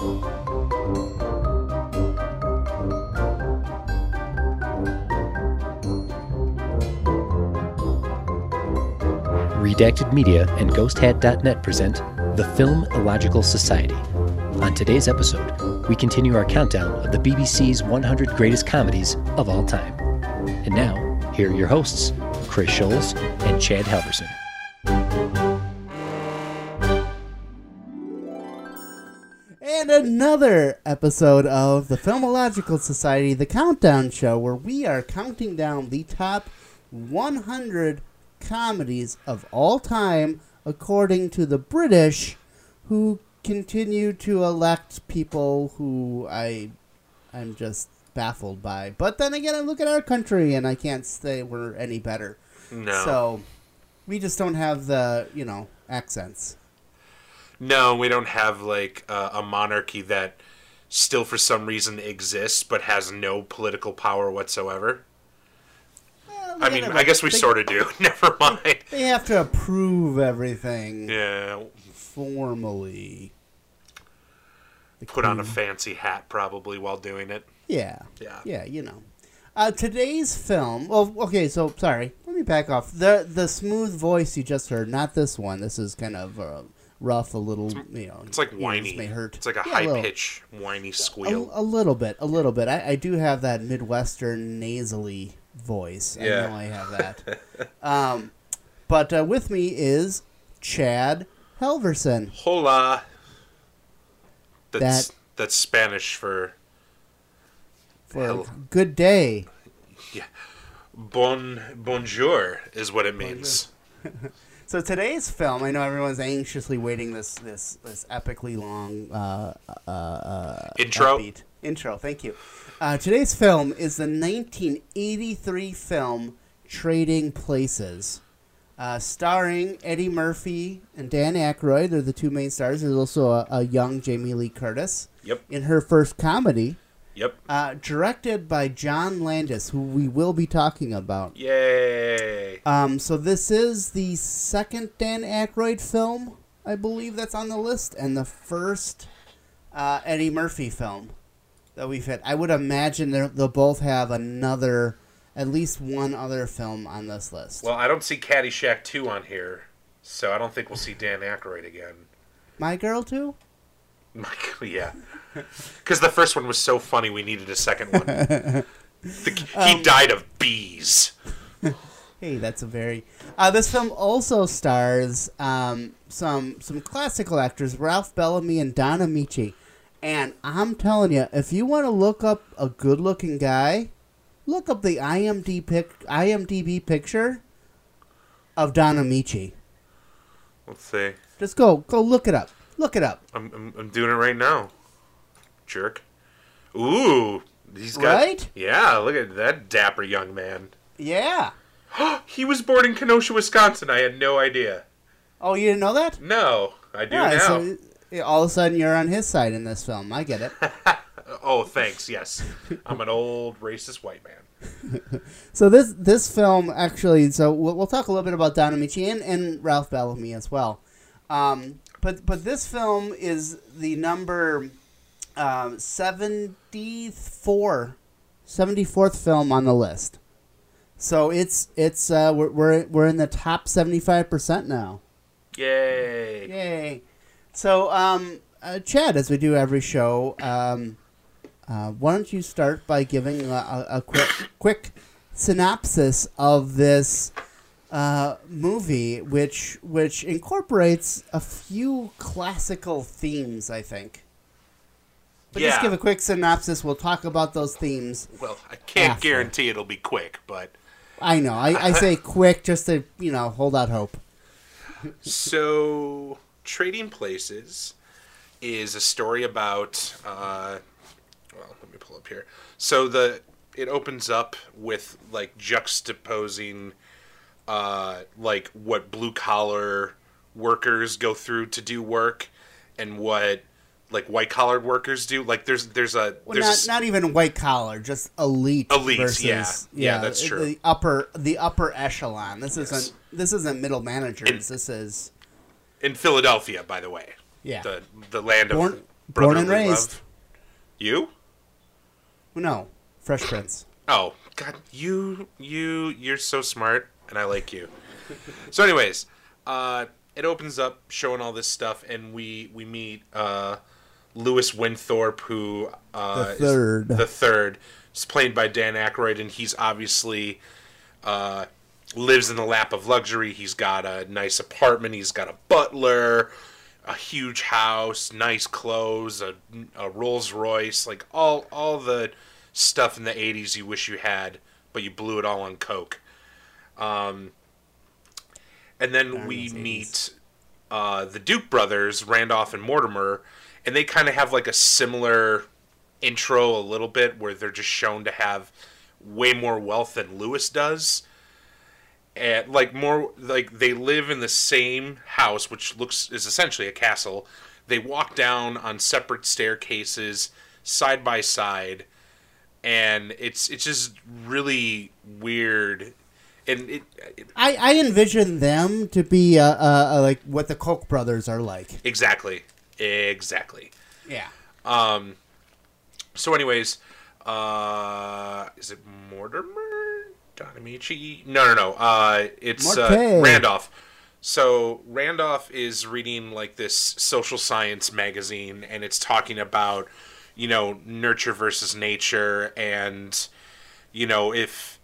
Redacted Media and GhostHat.net present The Film Illogical Society. On today's episode, we continue our countdown of the BBC's 100 greatest comedies of all time. And now, here are your hosts, Chris Scholes and Chad Halverson. And another episode of the Filmological Society, the Countdown Show, where we are counting down the top 100 comedies of all time, according to the British, who continue to elect people who I'm just baffled by. But then again, I look at our country and I can't say we're any better. No. So we just don't have the, accents. No, we don't have, a monarchy that still for some reason exists but has no political power whatsoever. I guess we sort of do. Never mind. They have to approve everything. Yeah. Formally. Put on a fancy hat probably while doing it. Yeah. Yeah. Today's film... Well, okay, so, sorry. Let me back off. The smooth voice you just heard, not this one. This is kind of rough, a little, It's like whiny. Ears may hurt. It's like a high-pitched, whiny squeal. A little bit. I do have that Midwestern nasally voice. Yeah. I know I have that. But with me is Chad Halverson. Hola. That's Spanish for good day. Yeah. Bonjour is what it means. So today's film, I know everyone's anxiously waiting this epically long intro. Upbeat intro. Thank you. Today's film is the 1983 film Trading Places, starring Eddie Murphy and Dan Aykroyd. They're the two main stars. There's also a young Jamie Lee Curtis. Yep. In her first comedy. Yep. Directed by John Landis, who we will be talking about. Yay. So this is the second Dan Aykroyd film, I believe, that's on the list, and the first Eddie Murphy film that we've had. I would imagine they'll both have at least one other film on this list. Well, I don't see Caddyshack 2 on here, so I don't think we'll see Dan Aykroyd again. My Girl 2? Yeah. Because the first one was so funny, we needed a second one. He died of bees. Hey, that's a very... this film also stars some classical actors, Ralph Bellamy and Don Ameche. And I'm telling you, if you want to look up a good-looking guy, look up the IMDb picture of Don Ameche. Let's see. Just go look it up. Look it up. I'm doing it right now. Jerk. Ooh, he's got... Right? Yeah, look at that dapper young man. Yeah. He was born in Kenosha, Wisconsin. I had no idea. Oh, you didn't know that? No, I do now. So all of a sudden you're on his side in this film. I get it. Oh, thanks. Yes. I'm an old racist white man. So this film actually, so we'll talk a little bit about Don Ameche and Ralph Bellamy as well. But this film is the number 74th film on the list. So it's we're in the top 75% now. Yay! So Chad, as we do every show, why don't you start by giving a quick synopsis of this movie, which incorporates a few classical themes, I think. But yeah. Just give a quick synopsis. We'll talk about those themes. Well, I can't after. guarantee it'll be quick, but... I know. I say quick just to, hold out hope. So, Trading Places is a story about... let me pull up here. So, it opens up with, juxtaposing... what blue-collar workers go through to do work and what white-collar workers do. Not even white-collar, just elite versus, yeah, that's true. The upper echelon. This isn't middle managers. This is in Philadelphia, by the way. Yeah. The land of Born and raised. Love. You? No, Fresh Prince. Oh, God, you're so smart, and I like you. So anyways, it opens up showing all this stuff, and we meet Lewis Winthorpe, who the third. Is played by Dan Aykroyd, and he's obviously lives in the lap of luxury. He's got a nice apartment. He's got a butler, a huge house, nice clothes, a Rolls Royce, like all the stuff in the 80s you wish you had, but you blew it all on coke. And then we meet the Duke brothers, Randolph and Mortimer, and they kind of have like a similar intro a little bit, where they're just shown to have way more wealth than Lewis does. And they live in the same house, which is essentially a castle. They walk down on separate staircases, side by side, and it's just really weird. And I envision them to be like what the Koch brothers are like. Exactly. Yeah. So anyways, is it Mortimer? Don Amici? No. It's Randolph. So Randolph is reading like this social science magazine, and it's talking about, nurture versus nature, and, if,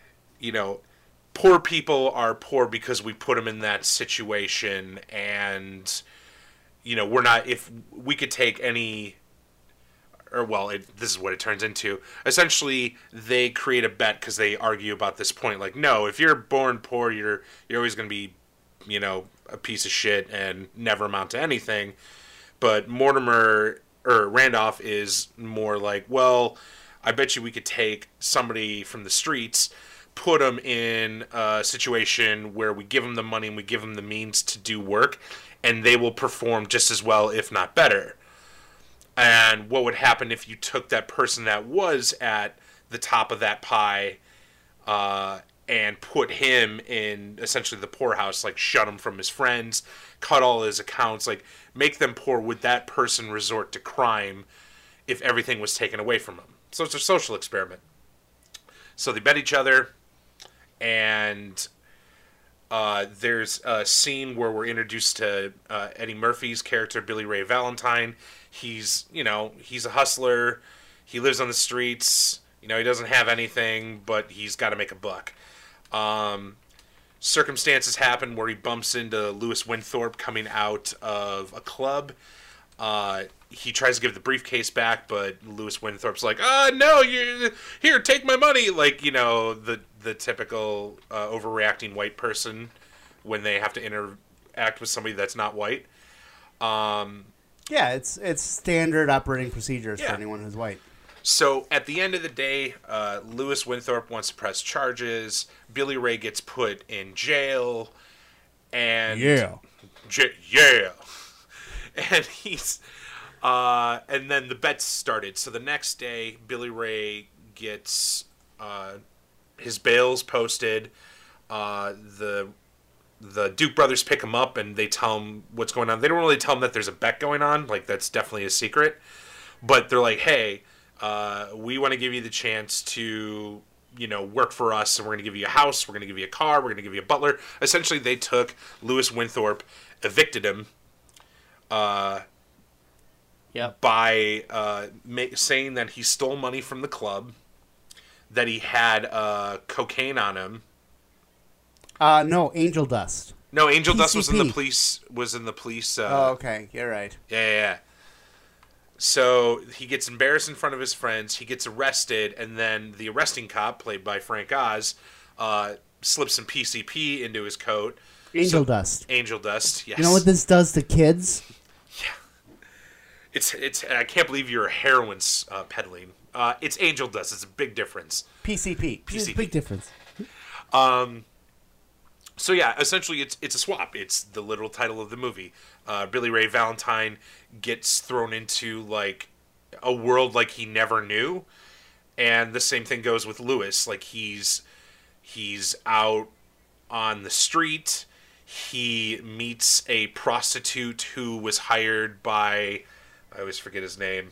poor people are poor because we put them in that situation, and, we're not, if we could take any, this is what it turns into. Essentially, they create a bet because they argue about this point. Like, no, if you're born poor, you're always going to be, a piece of shit and never amount to anything. But Randolph is more like, well, I bet you we could take somebody from the streets, put them in a situation where we give them the money and we give them the means to do work, and they will perform just as well, if not better. And what would happen if you took that person that was at the top of that pie and put him in essentially the poorhouse, like shut him from his friends, cut all his accounts, like make them poor? Would that person resort to crime if everything was taken away from them? So it's a social experiment. So they bet each other, and there's a scene where we're introduced to Eddie Murphy's character, Billy Ray Valentine. He's a hustler. He lives on the streets. He doesn't have anything, but he's got to make a buck. Circumstances happen where he bumps into Lewis Winthorpe coming out of a club. He tries to give the briefcase back, but Lewis Winthorpe's like, no, here, take my money. Like, the typical overreacting white person when they have to interact with somebody that's not white. Yeah, it's standard operating procedures for anyone who's white. So at the end of the day, Lewis Winthorpe wants to press charges. Billy Ray gets put in jail, and and he's and then the bets started. So the next day, Billy Ray gets his bail's posted. The Duke brothers pick him up, and they tell him what's going on. They don't really tell him that there's a bet going on. Like, that's definitely a secret. But they're like, hey, we want to give you the chance to, work for us, and we're going to give you a house, we're going to give you a car, we're going to give you a butler. Essentially, they took Lewis Winthorpe, evicted him by saying that he stole money from the club, that he had cocaine on him. No, angel dust. No, angel PCP. Dust was in the police. Oh, okay. You're right. Yeah. So he gets embarrassed in front of his friends. He gets arrested, and then the arresting cop, played by Frank Oz, slips some PCP into his coat. Angel dust. Angel dust. Yes. You know what this does to kids? Yeah. It's. I can't believe you're heroin peddling. It's angel dust. It's a big difference. PCP. It's a big difference. So yeah, essentially it's a swap. It's the literal title of the movie. Billy Ray Valentine gets thrown into like a world like he never knew, and the same thing goes with Lewis. Like he's out on the street. He meets a prostitute who was hired by I always forget his name.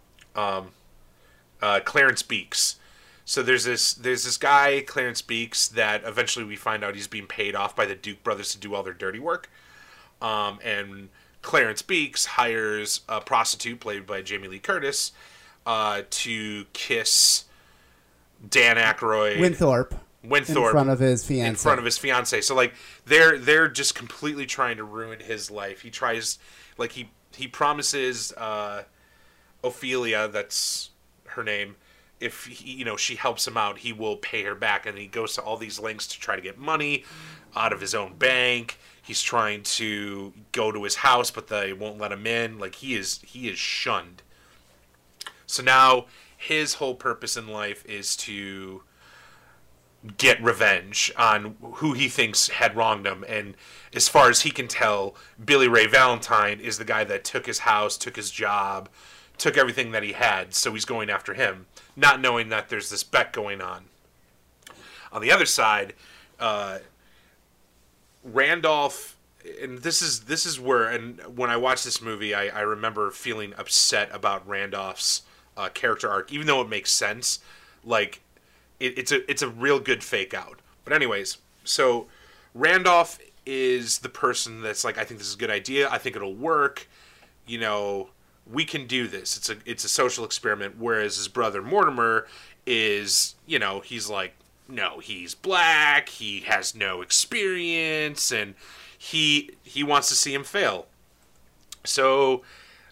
Clarence Beeks. So there's this guy, Clarence Beeks, that eventually we find out he's being paid off by the Duke brothers to do all their dirty work. And Clarence Beeks hires a prostitute played by Jamie Lee Curtis to kiss Dan Aykroyd. Winthrop. In front of his fiancée. In front of his fiancée. So, like, they're just completely trying to ruin his life. He tries, like, he promises Ophelia, that's her name, if he, she helps him out, he will pay her back. And he goes to all these lengths to try to get money out of his own bank. He's trying to go to his house, but they won't let him in. Like, he is shunned. So now his whole purpose in life is to get revenge on who he thinks had wronged him. And as far as he can tell, Billy Ray Valentine is the guy that took his house, took his job, took everything that he had. So he's going after him, not knowing that there's this bet going on. On the other side, Randolph, and this is where, and when I watched this movie, I remember feeling upset about Randolph's character arc, even though it makes sense. Like, it's a real good fake out. But anyways, so Randolph is the person that's like, I think this is a good idea. I think it'll work. We can do this. It's a social experiment. Whereas his brother Mortimer is, he's like, no, he's black. He has no experience, and he wants to see him fail. So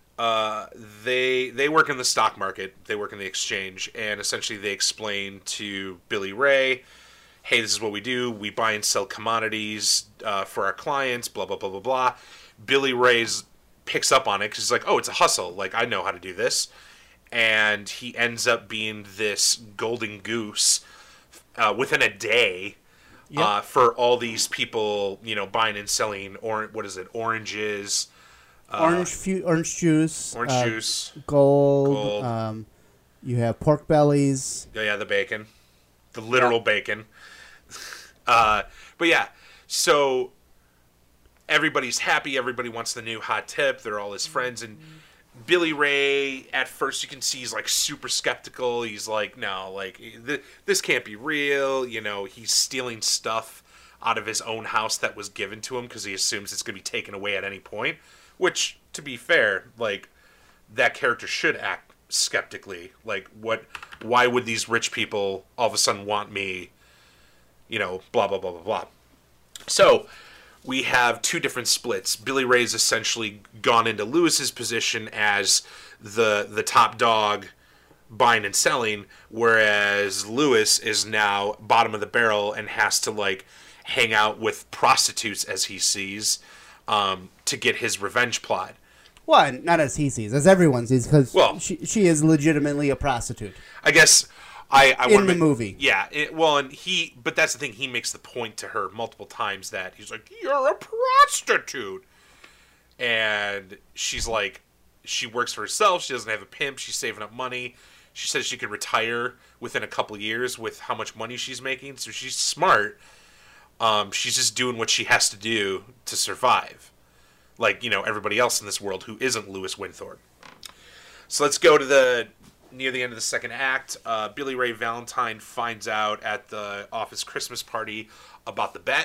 they work in the stock market. They work in the exchange, and essentially they explain to Billy Ray, hey, this is what we do. We buy and sell commodities for our clients, blah, blah, blah, blah, blah. Billy Ray picks up on it because he's like, oh, it's a hustle. Like, I know how to do this. And he ends up being this golden goose within a day. Yep. For all these people, buying and selling oranges. Orange juice. Gold. You have pork bellies. Yeah, the bacon. The literal bacon. But yeah, so everybody's happy. Everybody wants the new hot tip. They're all his friends. And Billy Ray, at first you can see he's like super skeptical. He's like, no, like this can't be real. He's stealing stuff out of his own house that was given to him because he assumes it's going to be taken away at any point. Which, to be fair, like, that character should act skeptically. Like, why would these rich people all of a sudden want me, blah, blah, blah, blah, blah. So, we have two different splits. Billy Ray's essentially gone into Lewis's position as the top dog buying and selling, whereas Lewis is now bottom of the barrel and has to, like, hang out with prostitutes as he sees, to get his revenge plot. Well, not as he sees, as everyone sees, because she is legitimately a prostitute. I guess in the movie. Yeah, but that's the thing. He makes the point to her multiple times that he's like, "You're a prostitute," and she's like, she works for herself. She doesn't have a pimp. She's saving up money. She says she could retire within a couple years with how much money she's making. So she's smart. She's just doing what she has to do to survive. Like, everybody else in this world who isn't Lewis Winthorpe. So let's go to near the end of the second act. Billy Ray Valentine finds out at the office Christmas party about the bet.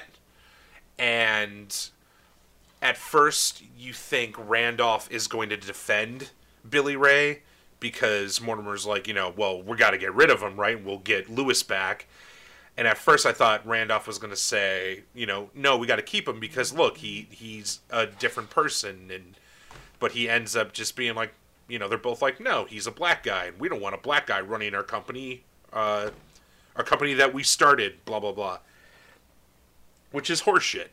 And at first you think Randolph is going to defend Billy Ray because Mortimer's like, well, we got to get rid of him, right? We'll get Lewis back. And at first I thought Randolph was going to say, no, we got to keep him because, look, he's a different person. But he ends up just being like, they're both like, no, he's a black guy. And we don't want a black guy running our company that we started, blah, blah, blah. Which is horseshit.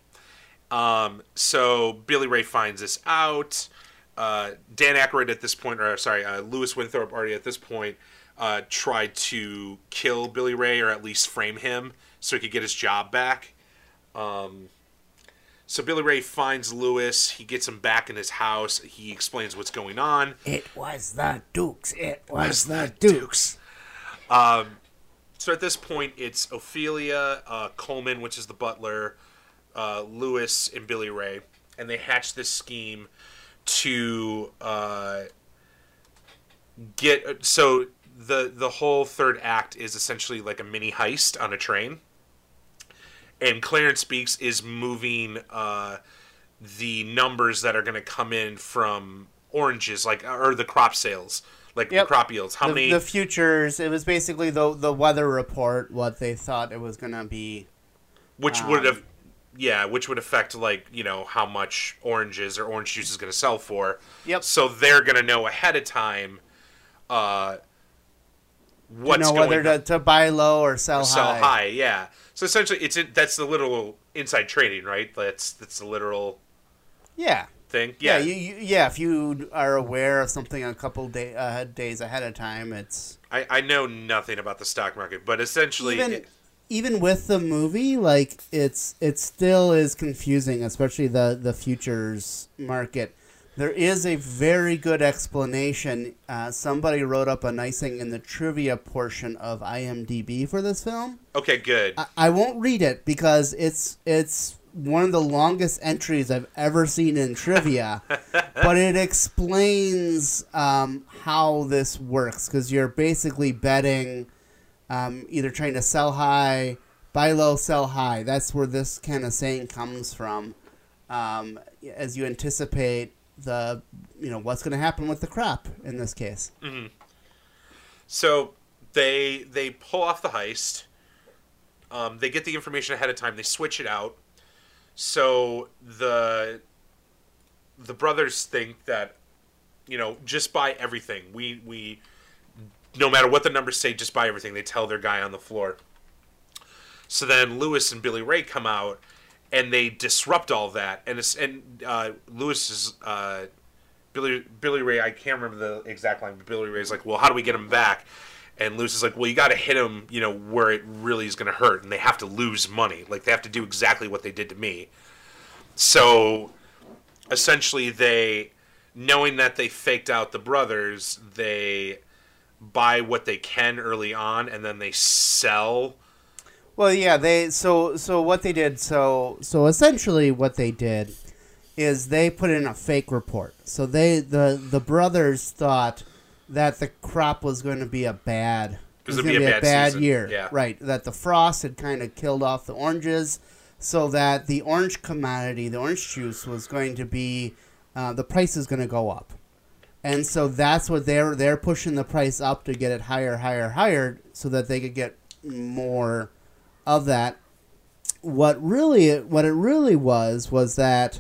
So Billy Ray finds this out. Dan Aykroyd at this point, Lewis Winthorpe already at this point, tried to kill Billy Ray, or at least frame him so he could get his job back. So Billy Ray finds Lewis. He gets him back in his house. He explains what's going on. It was the Dukes. It was the Dukes. So at this point, it's Ophelia, Coleman, which is the butler, Lewis, and Billy Ray. And they hatch this scheme to So the whole third act is essentially like a mini heist on a train, and Clarence Speaks is moving the numbers that are going to come in from oranges, like, or the crop sales, like the crop yields. How many? The futures. It was basically the weather report, what they thought it was going to be. Which would have, which would affect, like, how much oranges or orange juice is going to sell for. Yep. So they're going to know ahead of time whether to buy low or sell high. Sell high, yeah. So essentially, that's the literal inside trading, right? That's the literal thing. Yeah. If you are aware of something a couple days ahead of time, it's... I know nothing about the stock market, but essentially... Even with the movie, like, it still is confusing, especially the futures market. There is a very good explanation. Somebody wrote up a nice thing in the trivia portion of IMDb for this film. Okay, good. I won't read it because it's one of the longest entries I've ever seen in trivia, but it explains how this works, because you're basically betting either trying to sell high, buy low, sell high. That's where this kind of saying comes from, as you anticipate what's going to happen with the crop in this case. Mm-hmm. So they pull off the heist. They get the information ahead of time. They switch it out. So the brothers think that, just buy everything. We no matter what the numbers say, just buy everything. They tell their guy on the floor. So then Lewis and Billy Ray come out, and they disrupt all that. And Lewis is Billy Ray. I can't remember the exact line, but Billy Ray's like, "Well, how do we get him back?" And Lewis is like, "Well, you got to hit him, where it really is going to hurt, and they have to lose money. Like, they have to do exactly what they did to me." So essentially, knowing that they faked out the brothers, they buy what they can early on, and then they sell. Well, yeah, so what they did, so essentially what they did is they put in a fake report. So the brothers thought that the crop was going to be a bad year. Yeah. Right, that the frost had kind of killed off the oranges, so that the orange commodity, the orange juice, was going to be, the price is going to go up. And so that's what they're pushing the price up to get it higher, so that they could get more of that. What it really was that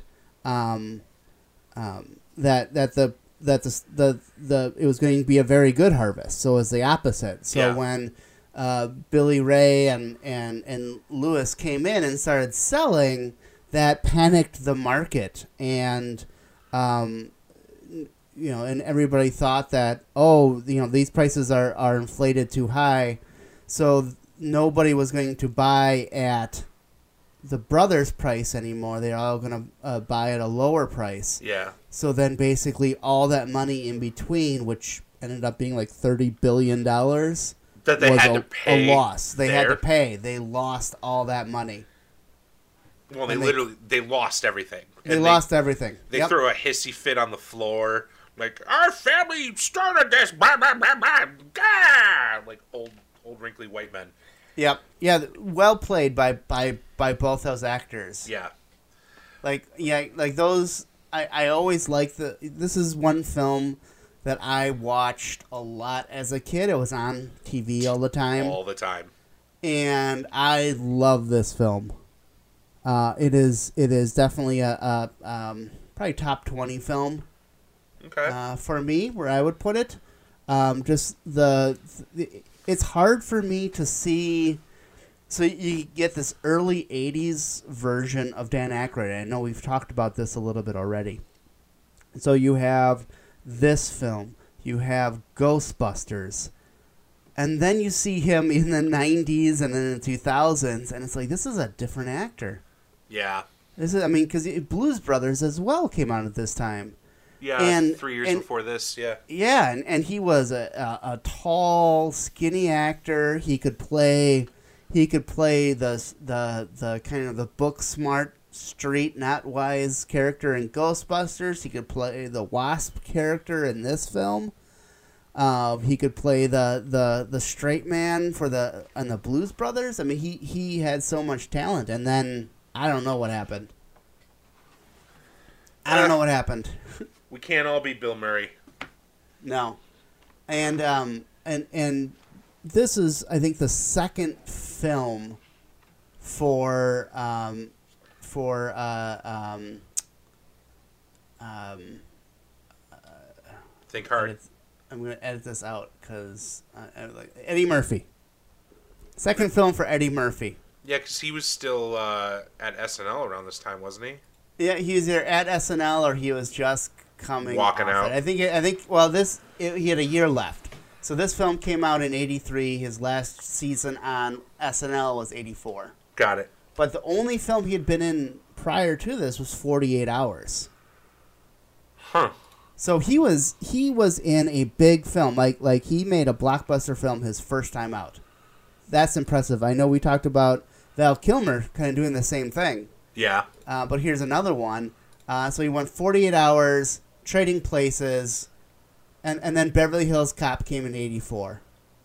it was going to be a very good harvest. So it was the opposite. So when Billy Ray and Lewis came in and started selling, that panicked the market, and and everybody thought that, these prices are inflated too high, so nobody was going to buy at the brothers' price anymore. They're all going to buy at a lower price. Yeah. So then basically all that money in between, which ended up being like $30 billion, that they had to pay. A loss. They had to pay. They lost all that money. Well, they lost everything. They lost everything. They threw a hissy fit on the floor. Like, our family started this. Blah, blah, blah, blah, gah! Like old wrinkly white men. Yep. Yeah, well played by both those actors. Yeah. Like those, I always like this is one film that I watched a lot as a kid. It was on TV all the time. All the time. And I love this film. It is definitely a probably top 20 film. Okay. For me, where I would put it. Just it's hard for me to see. So you get this early 80s version of Dan Aykroyd. I know we've talked about this a little bit already. So you have this film. You have Ghostbusters. And then you see him in the 90s and then in the 2000s, and it's like, this is a different actor. Yeah. Because Blues Brothers as well came out at this time. Yeah, 3 years before this, yeah. Yeah, and he was a tall, skinny actor. He could play the kind of the book smart, street, not wise character in Ghostbusters. He could play the Wasp character in this film. He could play the straight man for the Blues Brothers. I mean, he had so much talent, and then I don't know what happened. I don't know what happened. We can't all be Bill Murray. No, and this is, I think, the second film for Think hard. I'm going to edit this out because Eddie Murphy. Second film for Eddie Murphy. Yeah, because he was still at SNL around this time, wasn't he? Yeah, he was either at SNL or he was just walking out. I think. He had a year left. So this film came out in '83. His last season on SNL was '84. Got it. But the only film he had been in prior to this was 48 Hours. Huh. So he was in a big film, like he made a blockbuster film his first time out. That's impressive. I know we talked about Val Kilmer kind of doing the same thing. Yeah. But here's another one. So he went 48 Hours, Trading Places, and then Beverly Hills Cop came in '84.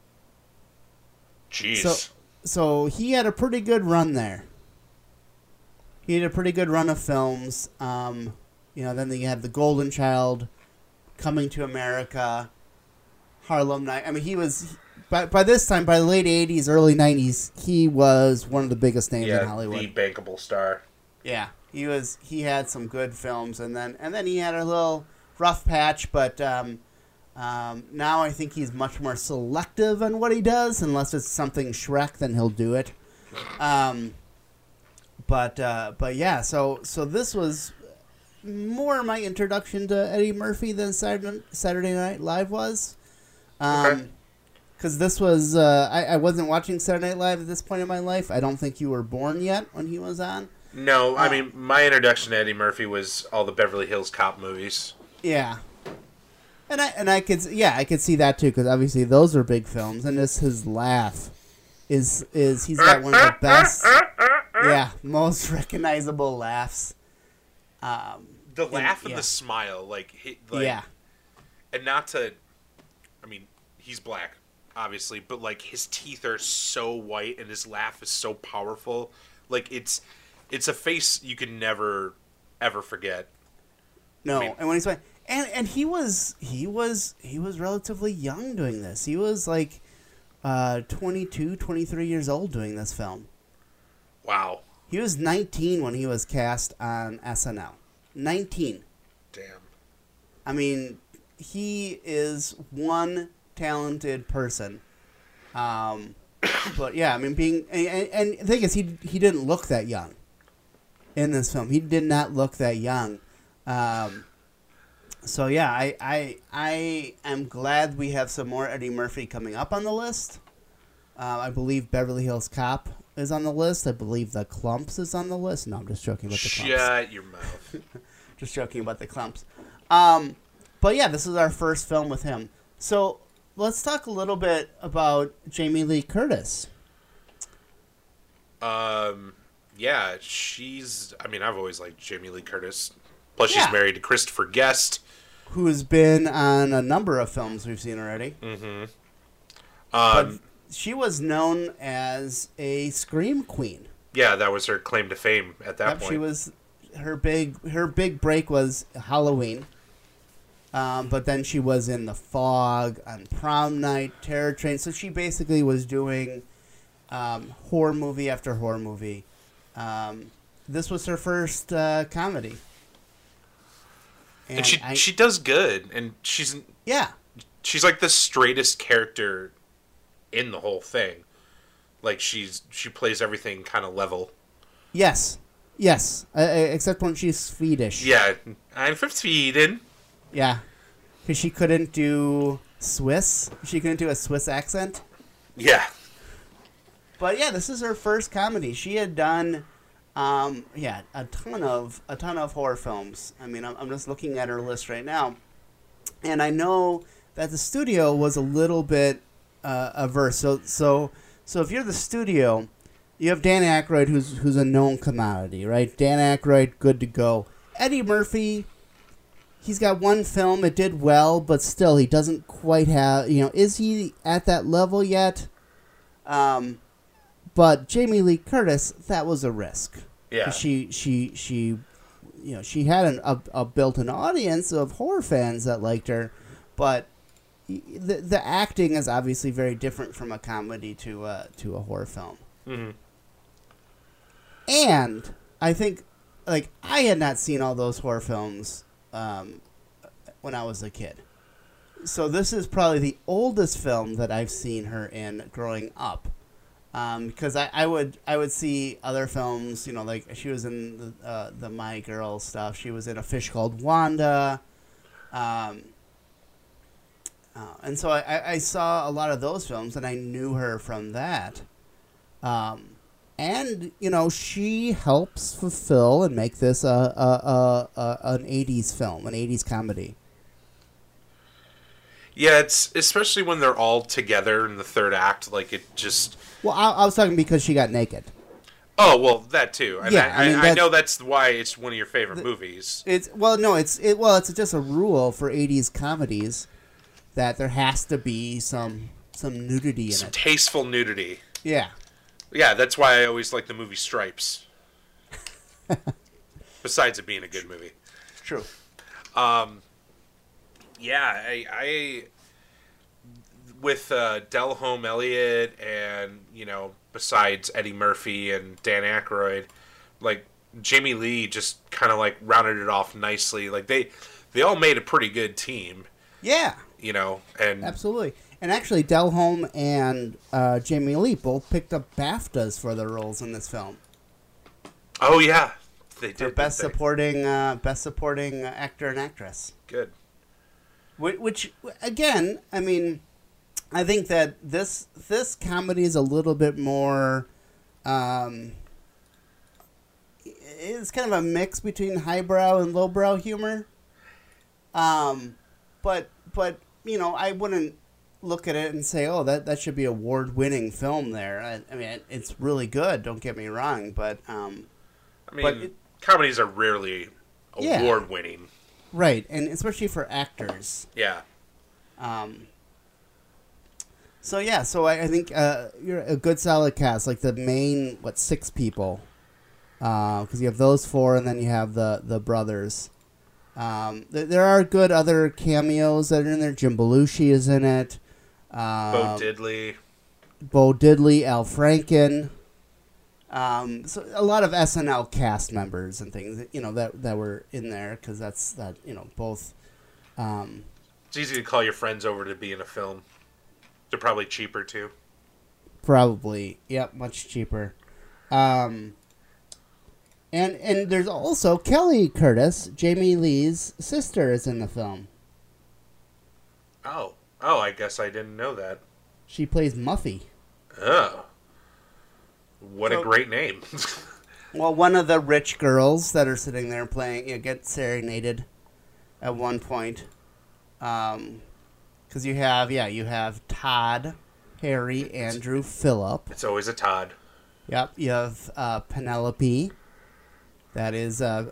Jeez. So he had a pretty good run there. He had a pretty good run of films. Then you have The Golden Child, Coming to America, Harlem Night. I mean, he was by this time, by the late '80s, early '90s, he was one of the biggest names in Hollywood. The bankable star. Yeah, he had some good films, and then he had a little rough patch, but now I think he's much more selective on what he does. Unless it's something Shrek, then he'll do it. But yeah, so this was more my introduction to Eddie Murphy than Saturday Night Live was. Because this was, I wasn't watching Saturday Night Live at this point in my life. I don't think you were born yet when he was on. No, I mean, my introduction to Eddie Murphy was all the Beverly Hills Cop movies. Yeah. And I could see that too, because obviously those are big films, and his laugh is he's got one of the best, most recognizable laughs. The laugh and the smile, and not to, I mean, he's black, obviously, but like his teeth are so white and his laugh is so powerful, like it's a face you can never ever forget. No, and when he's like, and he was relatively young doing this. He was like 22, 23 years old doing this film. Wow. He was 19 when he was cast on SNL. 19. Damn. I mean, he is one talented person. But yeah, I mean, and the thing is, he didn't look that young in this film. He did not look that young. So yeah, I am glad we have some more Eddie Murphy coming up on the list. I believe Beverly Hills Cop is on the list. I believe The Klumps is on the list. No, I'm just joking about The Klumps. Shut your mouth. Just joking about The Klumps. But yeah, this is our first film with him. So let's talk a little bit about Jamie Lee Curtis. Yeah, I've always liked Jamie Lee Curtis. Plus, she's married to Christopher Guest, who's been on a number of films we've seen already. Mm-hmm. But she was known as a scream queen. Yeah, that was her claim to fame at that point. She was her big break was Halloween. But then she was in The Fog, on Prom Night, Terror Train. So she basically was doing horror movie after horror movie. This was her first comedy. And she does good, and she's like the straightest character in the whole thing. Like she plays everything kind of level. Yes, except when she's Swedish. Yeah, I'm from Sweden. Yeah, because she couldn't do Swiss. She couldn't do a Swiss accent. Yeah. But yeah, this is her first comedy. She had done. A ton of horror films. I mean, I'm just looking at her list right now, and I know that the studio was a little bit averse. So if you're the studio, you have Dan Aykroyd, who's a known commodity, right? Dan Aykroyd, good to go. Eddie Murphy, he's got one film. It did well, but still, he doesn't quite have. Is he at that level yet? But Jamie Lee Curtis, that was a risk. Yeah. She had a built-in audience of horror fans that liked her, but the acting is obviously very different from a comedy to a horror film. Mm-hmm. And I think, I had not seen all those horror films when I was a kid. So this is probably the oldest film that I've seen her in growing up. Because I would see other films, she was in the My Girl stuff. She was in A Fish Called Wanda. And so I saw a lot of those films, and I knew her from that. And she helps fulfill and make this an 80s film, an 80s comedy. Yeah, it's especially when they're all together in the third act. It just. Well, I was talking because she got naked. Oh well, that too. And yeah, I know that's why it's one of your favorite movies. It's just a rule for 80s comedies that there has to be some nudity in it. Some tasteful nudity. Yeah. Yeah, that's why I always like the movie Stripes. Besides it being a good movie. True. Yeah, I with Delhome Elliott and, besides Eddie Murphy and Dan Aykroyd, Jamie Lee just kind of rounded it off nicely. They all made a pretty good team. Yeah. And absolutely. And actually, Delhome and Jamie Lee both picked up BAFTAs for their roles in this film. Oh yeah, they did. For best supporting actor and actress. Good. Which again, I mean, I think that this comedy is a little bit more. It's kind of a mix between highbrow and lowbrow humor. But I wouldn't look at it and say, oh, that should be an award-winning film there. I mean, it's really good. Don't get me wrong, but comedies are rarely award-winning. Right, and especially for actors. Yeah. So I think you're a good solid cast. The main 6 people, because you have those 4, and then you have the brothers. There are good other cameos that are in there. Jim Belushi is in it. Bo Diddley, Al Franken. So a lot of SNL cast members and things, that were in there, because both. It's easy to call your friends over to be in a film. They're probably cheaper too. Probably, yep, much cheaper. And there's also Kelly Curtis, Jamie Lee's sister, is in the film. Oh, I guess I didn't know that. She plays Muffy. Oh. What a great name. Well, one of the rich girls that are sitting there playing, get serenaded at one point. Because you have Todd, Harry, Andrew, Philip. It's always a Todd. Yep, you have Penelope. That is the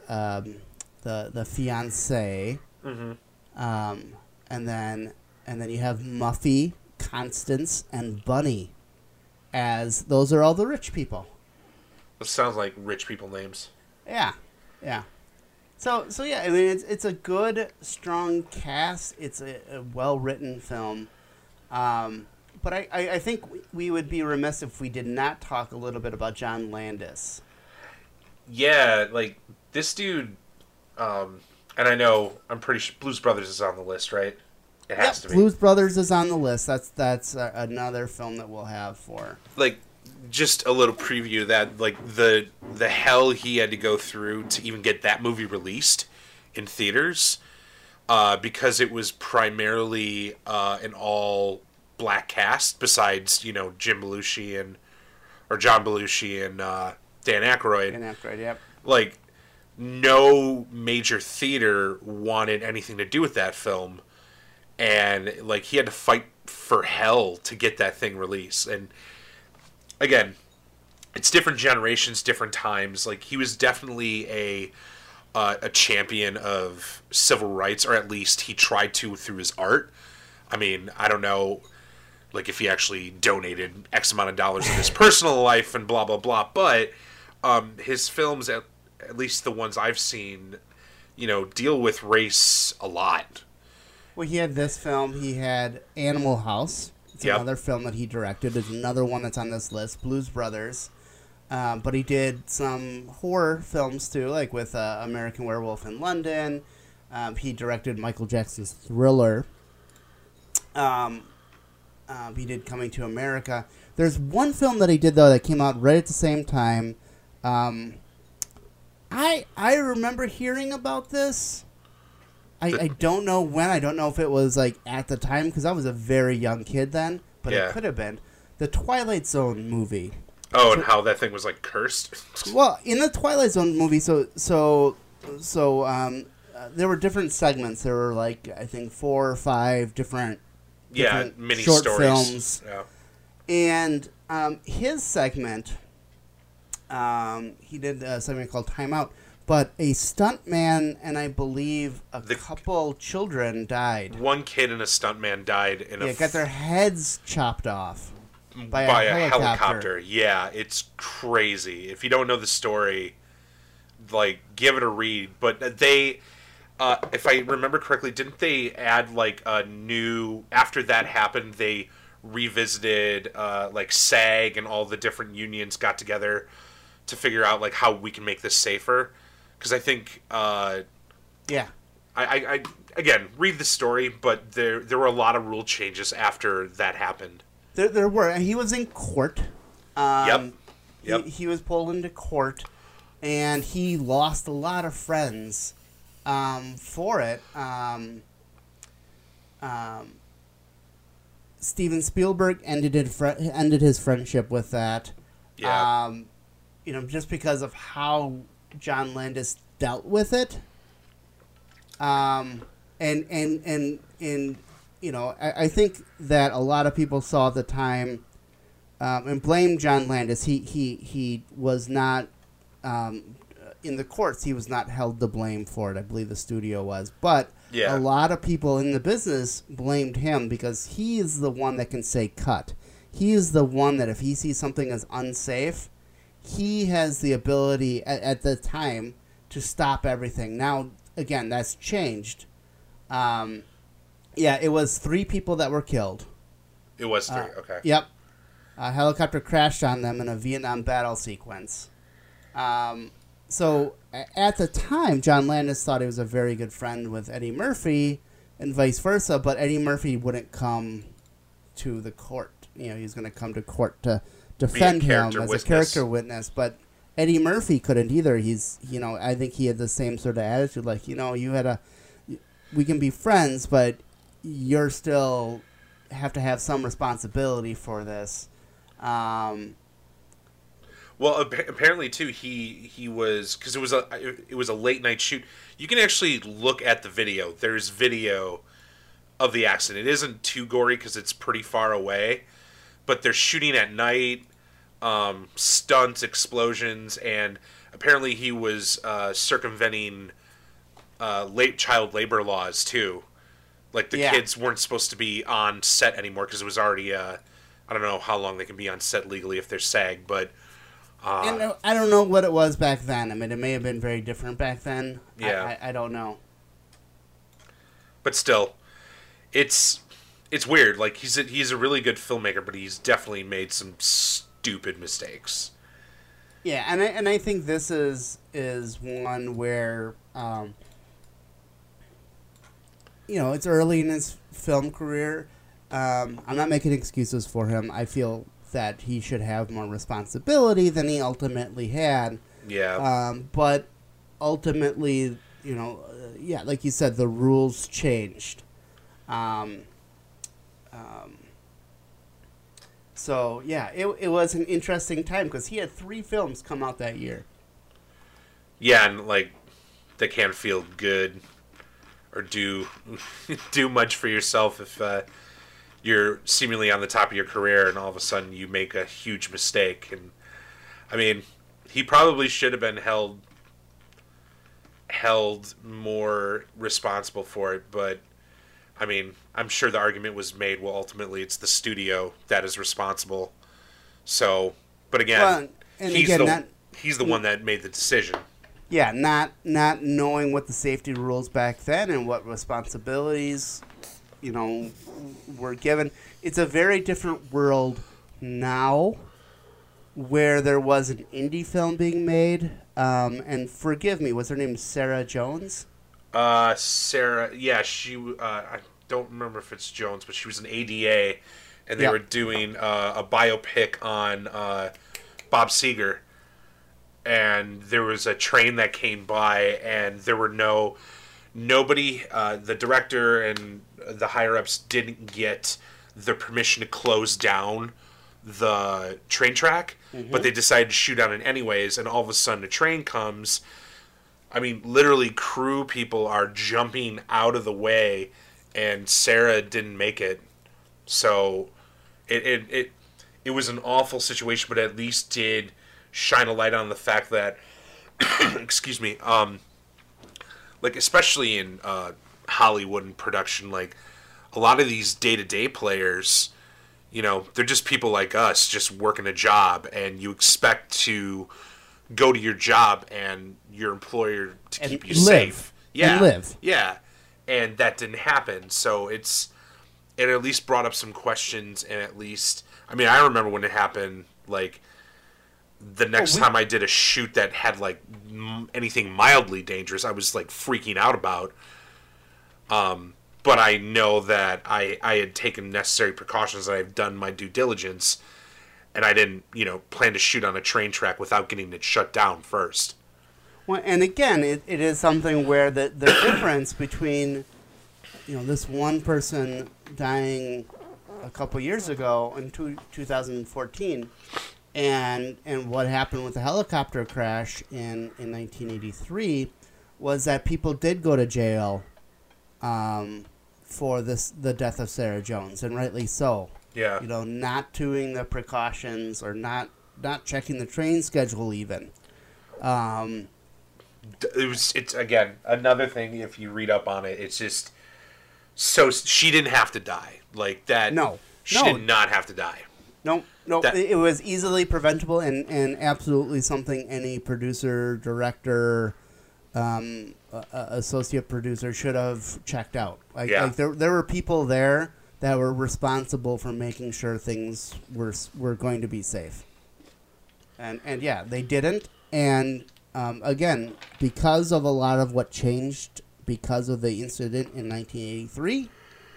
fiancée. Mm-hmm. And then you have Muffy, Constance, and Bunny. As those are all the rich people. It sounds like rich people names. Yeah. So yeah, I mean it's a good, strong cast. It's a well-written film. But I think we would be remiss if we did not talk a little bit about John Landis. Yeah, this dude, and I know, I'm pretty sure Blues Brothers is on the list, right? It has to be. Blues Brothers is on the list. That's another film that we'll have for. Just a little preview of that, the hell he had to go through to even get that movie released in theaters, because it was primarily an all black cast besides Jim Belushi or John Belushi and Dan Aykroyd. Dan Aykroyd, yep. No major theater wanted anything to do with that film. And, he had to fight for hell to get that thing released. And, again, it's different generations, different times. He was definitely a a champion of civil rights, or at least he tried to through his art. I mean, I don't know, like, if he actually donated X amount of dollars in his personal life and blah, blah, blah, but his films, at least the ones I've seen, you know, deal with race a lot. Well, he had this film. He had Animal House. It's Yep. another film that he directed. There's another one that's on this list, Blues Brothers. But he did some horror films, too, like with American Werewolf in London. He directed Michael Jackson's Thriller. He did Coming to America. There's one film that he did, though, that came out right at the same time. I remember hearing about this. I don't know when. I don't know if it was like at the time, because I was a very young kid then, but Yeah. it could have been. The Twilight Zone movie. Oh, and how that thing was, like, cursed? Well, in the Twilight Zone movie, there were different segments. There were, like, I think 4 or 5 different mini short stories. films. Yeah. And his segment, he did a segment called Time Out, but a stuntman and I believe a couple children died. One kid and a stuntman died in got their heads chopped off by a helicopter. Yeah, it's crazy. If you don't know the story, like, give it a read. But they, if I remember correctly, didn't they add, like, a new... After that happened, they revisited, like, SAG and all the different unions got together to figure out, like, how we can make this safer. Because I think... Yeah. I again, read the story, but there were a lot of rule changes after that happened. There were. He was in court. Yep. He was pulled into court, and he lost a lot of friends for it. Steven Spielberg ended his friendship with that. Yeah. You know, just because of how John Landis dealt with it. And you know, I think that a lot of people saw at the time and blamed John Landis. He was not in the courts. He was not held to blame for it. I believe the studio was, but a lot of people in the business blamed him because he is the one that can say cut. He is the one that if he sees something as unsafe, he has the ability at the time to stop everything. Now, again, that's changed. It was 3 people that were killed. It was 3, okay. Yep. A helicopter crashed on them in a Vietnam battle sequence. So, at the time, John Landis thought he was a very good friend with Eddie Murphy and vice versa, but Eddie Murphy wouldn't come to the court. You know, he was going to come to court to defend him as a character witness, but Eddie Murphy couldn't either. He's, you know, I think he had the same sort of attitude, like, you know, we can be friends, but you're still have to have some responsibility for this. Well, apparently too, he was, because it was a late night shoot. You can actually look at the video. There's video of the accident. It isn't too gory because it's pretty far away, but they're shooting at night, stunts, explosions, and apparently he was circumventing late child labor laws too. Like the kids weren't supposed to be on set anymore because it was already I don't know how long they can be on set legally if they're SAG, but and I don't know what it was back then. I mean, it may have been very different back then. Yeah, I don't know. But still, it's weird. Like he's a really good filmmaker, but he's definitely made some stupid mistakes. Yeah, and I think this is one where you know, it's early in his film career. I'm not making excuses for him. I feel that he should have more responsibility than he ultimately had. Yeah. But ultimately, you know, like you said, the rules changed. So, yeah, it was an interesting time because he had 3 films come out that year. Yeah, and, like, they can't feel good or do much for yourself if you're seemingly on the top of your career and all of a sudden you make a huge mistake. And I mean, he probably should have been held held more responsible for it, but I mean, I'm sure the argument was made, well, ultimately it's the studio that is responsible. So, but again, he's the one that made the decision. Yeah, not knowing what the safety rules back then and what responsibilities, were given. It's a very different world now, where there was an indie film being made. And forgive me, was her name Sarah Jones? Sarah, yeah, I don't remember if it's Jones, but she was an ADA, and they were doing a biopic on Bob Seger. And there was a train that came by, and there were nobody, the director and the higher-ups didn't get the permission to close down the train track, but they decided to shoot on it anyways, and all of a sudden a train comes. I mean, literally crew people are jumping out of the way, and Sarah didn't make it. So it was an awful situation, but at least did shine a light on the fact that excuse me, like especially in Hollywood and production, like a lot of these day-to-day players, they're just people like us just working a job, and you expect to go to your job and your employer to keep you safe. Yeah. And live. Yeah. And that didn't happen. So it at least brought up some questions, and at least, I mean, I remember when it happened, like, the next time I did a shoot that had, like, anything mildly dangerous, I was, like, freaking out about. But I know that I had taken necessary precautions, and I've done my due diligence, and I didn't, plan to shoot on a train track without getting it shut down first. Well, and again, it is something where the difference between, this one person dying a couple years ago in 2014 and what happened with the helicopter crash in 1983 was that people did go to jail for the death of Sarah Jones, and rightly so. Yeah. Not doing the precautions or not checking the train schedule even. It's again another thing. If you read up on it, it's just so she didn't have to die like that. She did not have to die. No. It was easily preventable and absolutely something any producer, director, associate producer should have checked out. Like there were people there that were responsible for making sure things were going to be safe. And yeah, they didn't. And again, because of a lot of what changed because of the incident in 1983,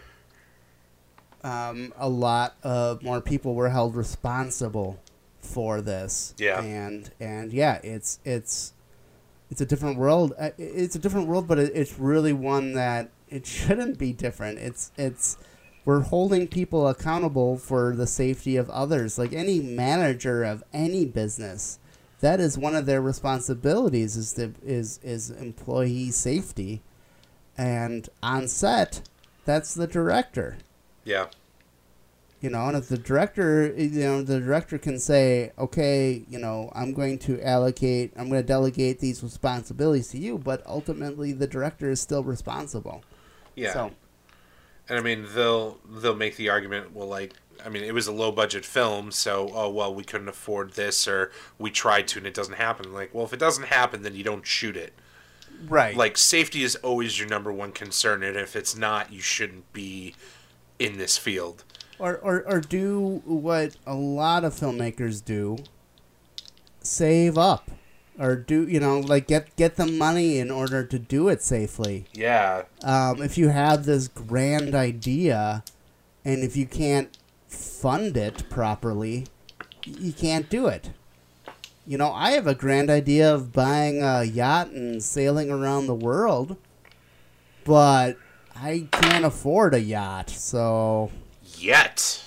a lot of more people were held responsible for this. Yeah. And yeah, it's a different world. It's a different world, but it's really one that it shouldn't be different. It's we're holding people accountable for the safety of others. Like any manager of any business, that is one of their responsibilities is employee safety. And on set, that's the director. Yeah. And if the director can say, okay, I'm going to delegate these responsibilities to you, but ultimately the director is still responsible. Yeah. So, and I mean, they'll make the argument, well, like, I mean, it was a low budget film, so, we couldn't afford this, or we tried to and it doesn't happen. Like, well, if it doesn't happen, then you don't shoot it. Right. Like, safety is always your number one concern, and if it's not, you shouldn't be in this field. Or do what a lot of filmmakers do, save up. Or do, get the money in order to do it safely. Yeah. If you have this grand idea, and if you can't fund it properly, you can't do it. I have a grand idea of buying a yacht and sailing around the world, but I can't afford a yacht, so... Yet.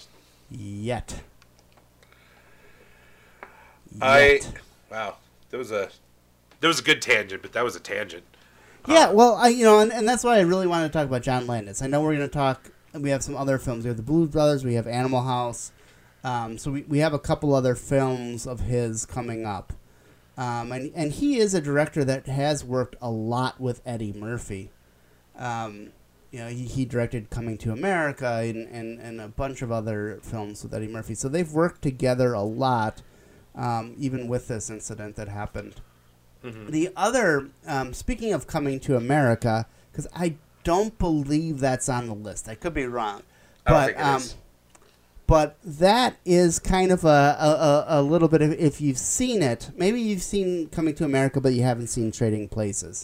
Wow. That was a good tangent, but that was a tangent. Yeah, well, and that's why I really wanted to talk about John Landis. I know we're going to talk, we have some other films. We have The Blues Brothers, we have Animal House. So we have a couple other films of his coming up. And he is a director that has worked a lot with Eddie Murphy. He directed Coming to America and a bunch of other films with Eddie Murphy. So they've worked together a lot, even with this incident that happened. Mm-hmm. The other, speaking of Coming to America, because I don't believe that's on the list. I could be wrong. I don't think it is. But that is kind of a little bit of, if you've seen it, maybe you've seen Coming to America, but you haven't seen Trading Places.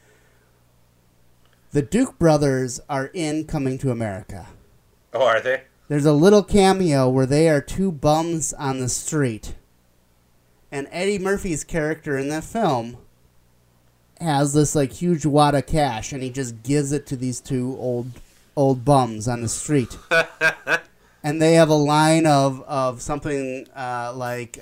The Duke brothers are in Coming to America. Oh, are they? There's a little cameo where they are two bums on the street. And Eddie Murphy's character in that film has this like huge wad of cash, and he just gives it to these two old bums on the street. And they have a line of something like,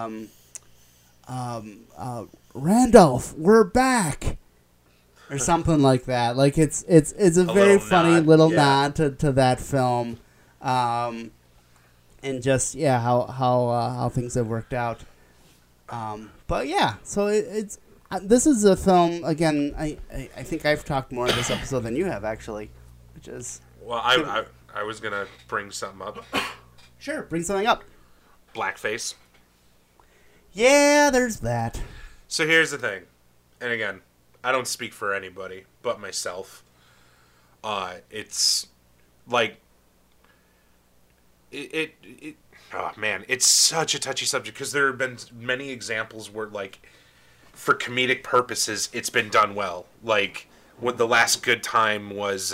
Randolph, we're back, or something like that. Like it's a very funny little nod to that film, and just how things have worked out. But yeah, so it's this is a film again. I think I've talked more in this episode than you have actually, which is I was going to bring something up. Sure, bring something up. Blackface. Yeah, there's that. So here's the thing. And again, I don't speak for anybody but myself. It's like... oh, man. It's such a touchy subject because there have been many examples where, like, for comedic purposes, it's been done well. Like, when the last good time was...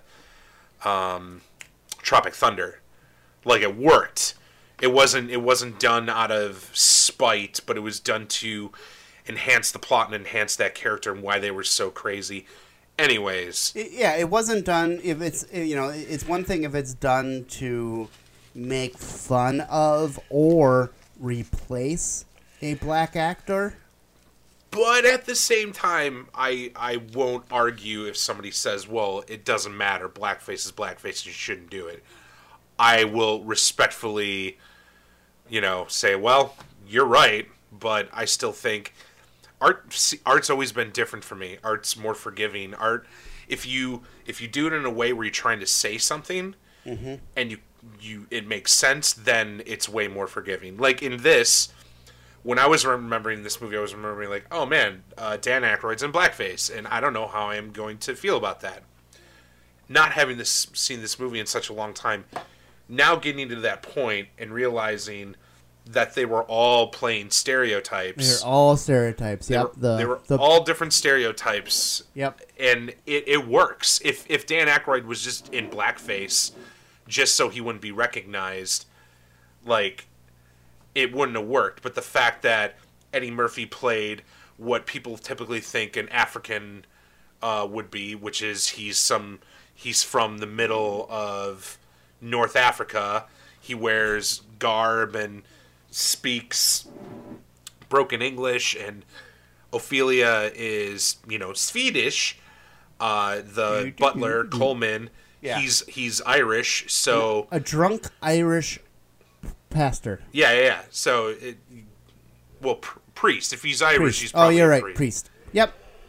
Tropic Thunder. Like, it worked. It wasn't done out of spite, but it was done to enhance the plot and enhance that character and why they were so crazy. Anyways. It wasn't done if it's, it's one thing if it's done to make fun of or replace a black actor. But at the same time, I won't argue if somebody says, well, it doesn't matter, blackface is blackface, you shouldn't do it. I will respectfully, say, well, you're right, but I still think art's always been different for me. Art's more forgiving. Art, if you do it in a way where you're trying to say something, mm-hmm. and it makes sense, then it's way more forgiving. Like in this... When I was remembering this movie, I was remembering like, oh man, Dan Aykroyd's in blackface, and I don't know how I am going to feel about that. Not having seen this movie in such a long time, now getting to that point and realizing that they were all playing stereotypes. They're all stereotypes. Yep. They were all different stereotypes. Yep. And it works. If Dan Aykroyd was just in blackface, just so he wouldn't be recognized, like... it wouldn't have worked. But the fact that Eddie Murphy played what people typically think an African would be, which is he's from the middle of North Africa. He wears garb and speaks broken English, and Ophelia is, Swedish. The butler, Coleman, he's Irish, so... a drunk Irish pastor. Yeah. So, priest. If he's Irish, priest. He's probably you're right, priest. Priest. Yep.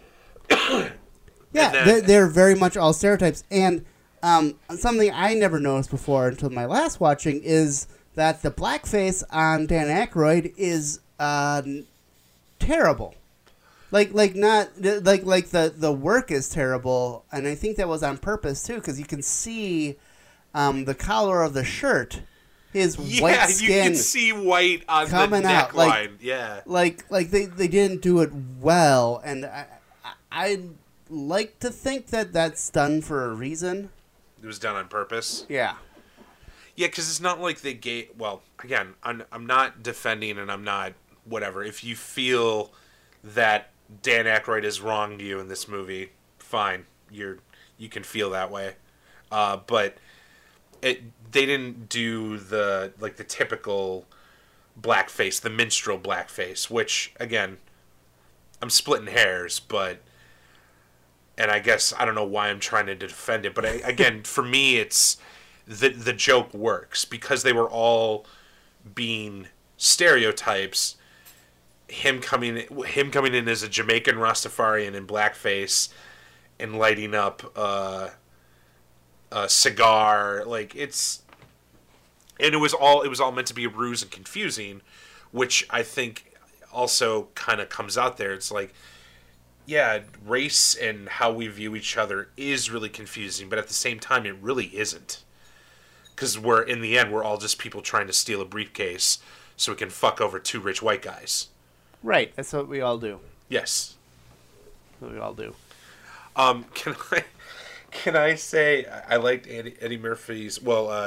Yeah, they're very much all stereotypes. And something I never noticed before until my last watching is that the blackface on Dan Aykroyd is terrible. Like the work is terrible, and I think that was on purpose too, because you can see the collar of the shirt. His white skin, you can see white on coming the neckline. Like they didn't do it well, and I like to think that that's done for a reason. It was done on purpose. Yeah, because it's not like they gave. Well, again, I'm not defending, and I'm not whatever. If you feel that Dan Aykroyd has wronged you in this movie, fine. You can feel that way, but. They didn't do the typical blackface, the minstrel blackface, which, again, I'm splitting hairs, but... And I guess, I don't know why I'm trying to defend it, but again, for me, it's... The joke works, because they were all being stereotypes. him coming in as a Jamaican Rastafarian in blackface and lighting up a cigar, like and it was all meant to be a ruse and confusing, which I think also kind of comes out there. It's like, yeah, race and how we view each other is really confusing, but at the same time, it really isn't. Because in the end, we're all just people trying to steal a briefcase so we can fuck over two rich white guys. Right. That's what we all do. Yes. That's what we all do. Can I say I liked Eddie Murphy's,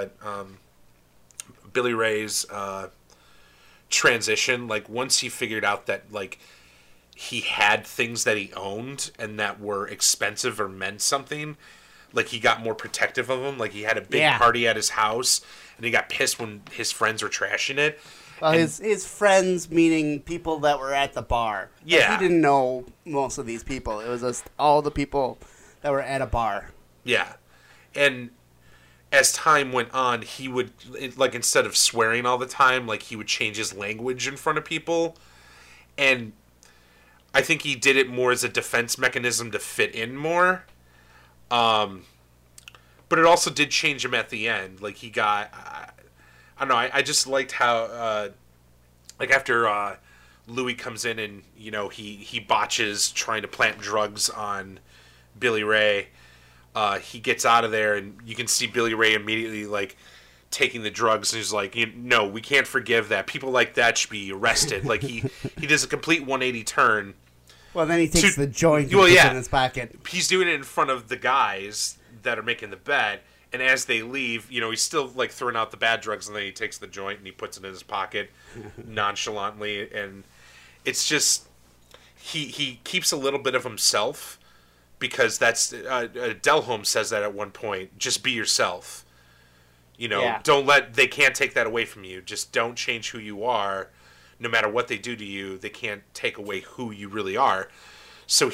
Billy Ray's transition. Like, once he figured out that, like, he had things that he owned and that were expensive or meant something, like, he got more protective of them. Like, he had a big party at his house and he got pissed when his friends were trashing it. Well, his friends, meaning people that were at the bar. Yeah. He didn't know most of these people. It was just all the people that were at a bar. Yeah. And as time went on, he would, like, instead of swearing all the time, like, he would change his language in front of people. And I think he did it more as a defense mechanism to fit in more. But it also did change him at the end. Like, he got... I don't know, I just liked how, like, after Louis comes in and, you know, he botches trying to plant drugs on Billy Ray, he gets out of there, and you can see Billy Ray immediately, like, taking the drugs, and he's like, no, we can't forgive that. People like that should be arrested. Like, he does a complete 180 turn. Well, then he takes the joint and puts it in his pocket. He's doing it in front of the guys that are making the bet. And as they leave, you know, he's still, like, throwing out the bad drugs, and then he takes the joint and he puts it in his pocket nonchalantly. And it's just, he keeps a little bit of himself, because that's, Delholm says that at one point, just be yourself. You know, they can't take that away from you. Just don't change who you are. No matter what they do to you, they can't take away who you really are. So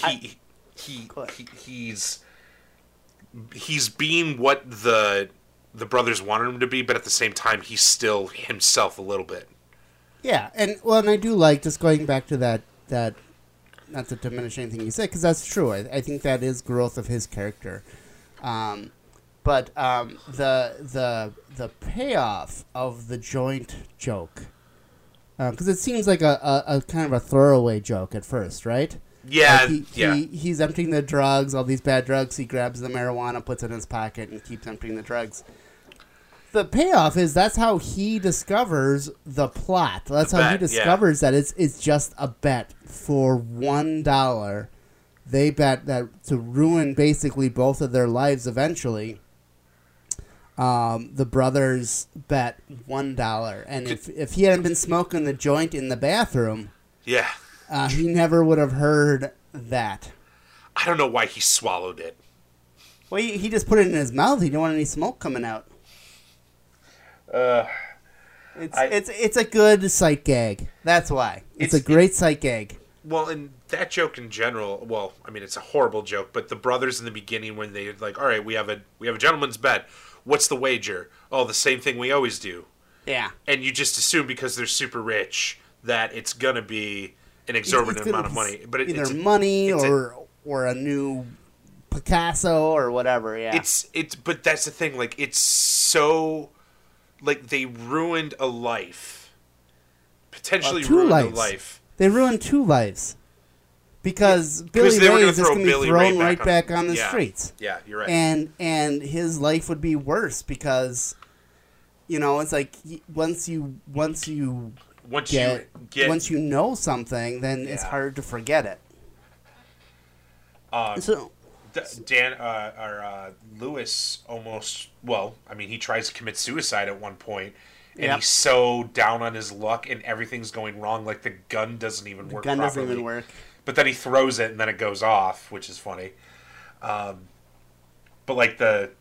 he's being what the brothers wanted him to be, but at the same time, he's still himself a little bit. Yeah, and I do like, just going back to that not to diminish anything you said, because that's true. I think that is growth of his character. But the payoff of the joint joke, because it seems like a kind of a throwaway joke at first, right? Yeah, like he's emptying the drugs, all these bad drugs. He grabs the marijuana, puts it in his pocket, and keeps emptying the drugs. The payoff is that's how he discovers the plot. That's how he discovers that it's just a bet for $1. They bet that to ruin basically both of their lives eventually. The brothers bet $1, and if he hadn't been smoking the joint in the bathroom, he never would have heard that. I don't know why he swallowed it. Well, he just put it in his mouth. He didn't want any smoke coming out. It's a good sight gag. That's why. It's a great sight gag. Well, and that joke in general, well, I mean, it's a horrible joke, but the brothers in the beginning, when they're like, all right, we have a gentleman's bet. What's the wager? Oh, the same thing we always do. Yeah. And you just assume because they're super rich that it's going to be an exorbitant amount of money. But either money or a new Picasso or whatever, yeah. But that's the thing, like, it's so, like, they ruined a life. Potentially ruined a life. They ruined 2 lives. Because Billy Ray is just going to be thrown right back on the streets. Yeah, you're right. And his life would be worse because, you know, it's like once you know something, then it's hard to forget it. Lewis almost, well, I mean, he tries to commit suicide at one point, and he's so down on his luck, and everything's going wrong. Like, the gun doesn't even work properly. Doesn't even work. But then he throws it, and then it goes off, which is funny. But, like,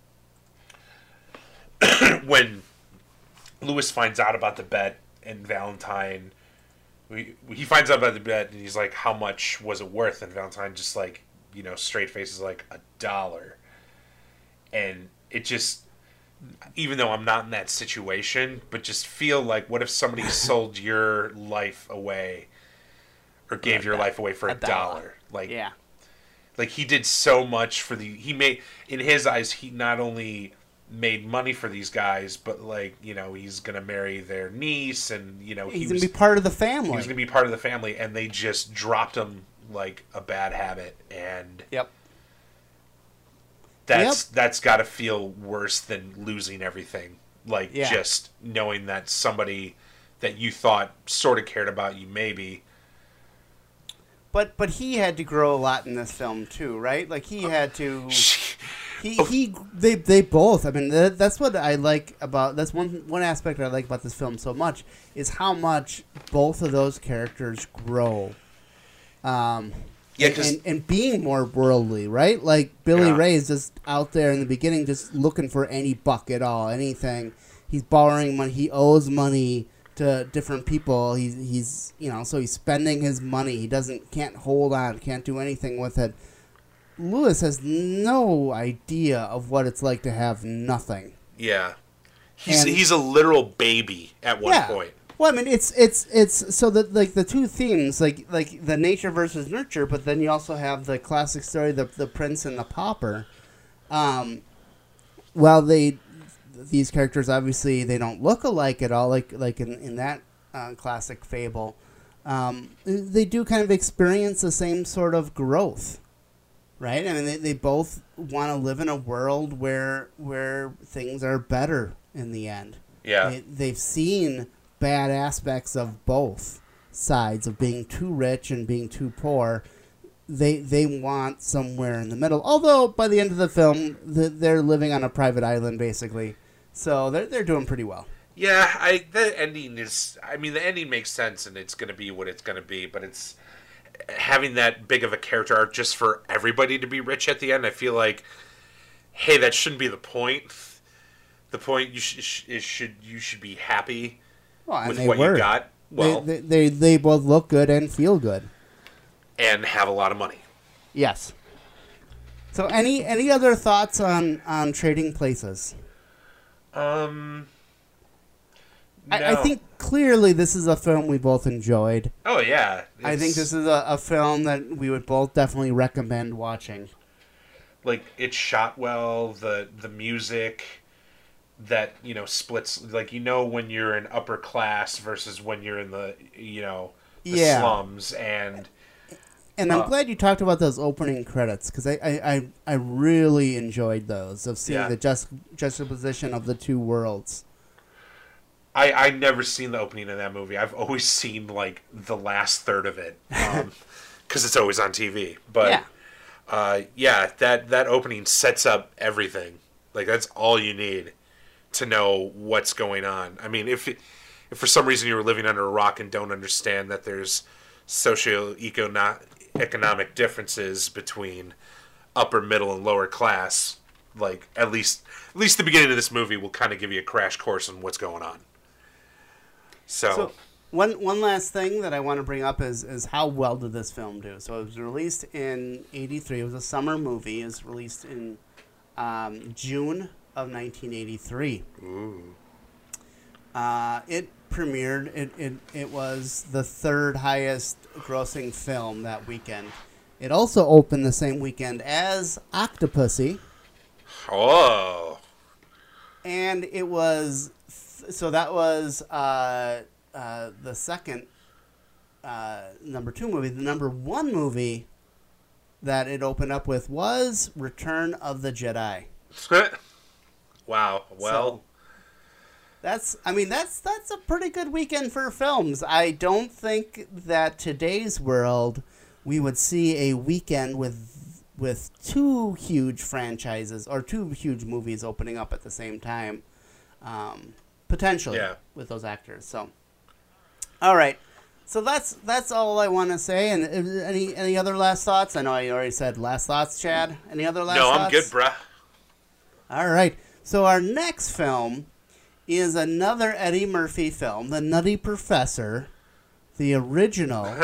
when Lewis finds out about the bet, and Valentine, he finds out about the bet, and he's like, how much was it worth? And Valentine just, like, you know, straight face is like, $1. And it just, even though I'm not in that situation, but just feel like, what if somebody sold your life away or gave your life away for a dollar. Like, yeah. Like, he did so much for in his eyes, he not only made money for these guys, but, like, you know, he's going to marry their niece, and, you know, he's going to be part of the family. He was going to be part of the family, and they just dropped him like a bad habit, and that's got to feel worse than losing everything. Like, just knowing that somebody that you thought sort of cared about you, maybe. But he had to grow a lot in this film too, right? Like, he had to. They both. I mean, that's what I like about. That's one aspect I like about this film so much is how much both of those characters grow. And being more worldly, right? Like, Billy Ray is just out there in the beginning, just looking for any buck at all, anything. He's borrowing money. He owes money to different people. He's so he's spending his money. He can't hold on, can't do anything with it. Lewis has no idea of what it's like to have nothing. Yeah, he's a literal baby at one point. Well, I mean, it's so that, like, the two themes, like the nature versus nurture, but then you also have the classic story, the prince and the pauper. Well, these characters, obviously, they don't look alike at all, like in that classic fable. They do kind of experience the same sort of growth, right? I mean, they both want to live in a world where things are better in the end. Yeah, they've seen bad aspects of both sides of being too rich and being too poor. They want somewhere in the middle. Although by the end of the film, they're living on a private island basically, so they're doing pretty well. Yeah, the ending makes sense, and it's going to be what it's going to be. But it's having that big of a character arc just for everybody to be rich at the end. I feel like, hey, that shouldn't be the point. The point you should be happy. Well, with what you got. Well, they both look good and feel good, and have a lot of money. Yes. So any other thoughts on Trading Places? No. I think clearly this is a film we both enjoyed. Oh yeah, I think this is a film that we would both definitely recommend watching. Like, it's shot well. The music. That, splits, like, when you're in upper class versus when you're in the slums, and I'm glad you talked about those opening credits, because I really enjoyed those, of seeing the juxtaposition of the two worlds. I never seen the opening of that movie. I've always seen, like, the last third of it, because it's always on TV. But that opening sets up everything. Like, that's all you need to know what's going on. I mean, if for some reason you were living under a rock and don't understand that there's socio-economic differences between upper, middle, and lower class, like, at least the beginning of this movie will kind of give you a crash course on what's going on. So one last thing that I want to bring up is how well did this film do? So it was released in '83. It was a summer movie. It was released in June of 1983. Ooh. It premiered. It was the third highest grossing film that weekend. It also opened the same weekend as Octopussy. Oh. And it was that was the second number 2 movie. The number 1 movie that it opened up with was Return of the Jedi. Wow. Well, so that's a pretty good weekend for films. I don't think that today's world we would see a weekend with 2 huge franchises or 2 huge movies opening up at the same time, potentially with those actors. So, all right. So that's all I want to say. And any other last thoughts? I know I already said last thoughts, Chad. Any other last thoughts? No, I'm good, bruh. All right. So our next film is another Eddie Murphy film, The Nutty Professor, the original.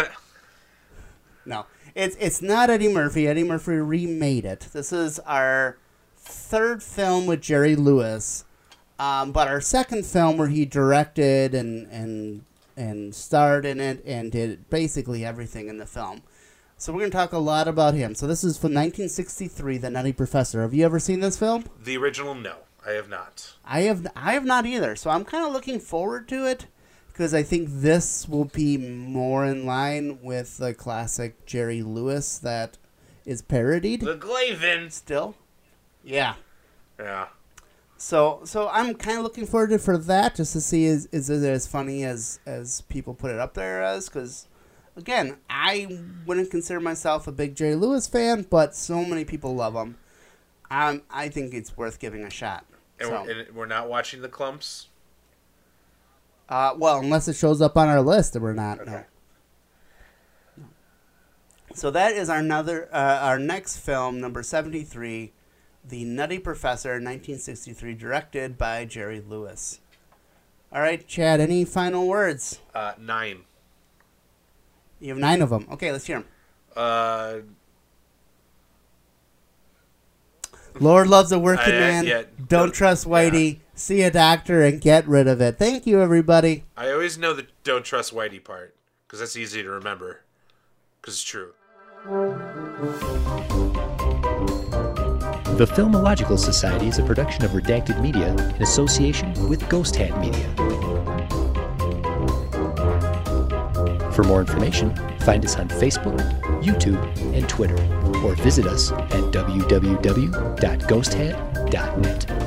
No, it's not Eddie Murphy. Eddie Murphy remade it. This is our third film with Jerry Lewis, but our second film where he directed and and starred in it and did basically everything in the film. So we're going to talk a lot about him. So this is from 1963, The Nutty Professor. Have you ever seen this film? The original, no. I have not. I have not either. So I'm kind of looking forward to it because I think this will be more in line with the classic Jerry Lewis that is parodied. The Glavin. Still? Yeah. Yeah. So I'm kind of looking forward to for that, just to see is it as funny as people put it up there as, because again, I wouldn't consider myself a big Jerry Lewis fan, but so many people love him. I think it's worth giving a shot. And we're not watching the Clumps? Well, unless it shows up on our list, and we're not. Okay. No. So that is our next film, number 73, The Nutty Professor, 1963, directed by Jerry Lewis. All right, Chad, any final words? 9. You have 9 of them. Okay, let's hear them. Lord loves a working man. Don't trust Whitey. Yeah. See a doctor and get rid of it. Thank you, everybody. I always know the don't trust Whitey part because that's easy to remember because it's true. The Filmological Society is a production of Redacted Media in association with Ghost Hat Media. For more information, find us on Facebook, YouTube, and Twitter, or visit us at www.ghosthat.net.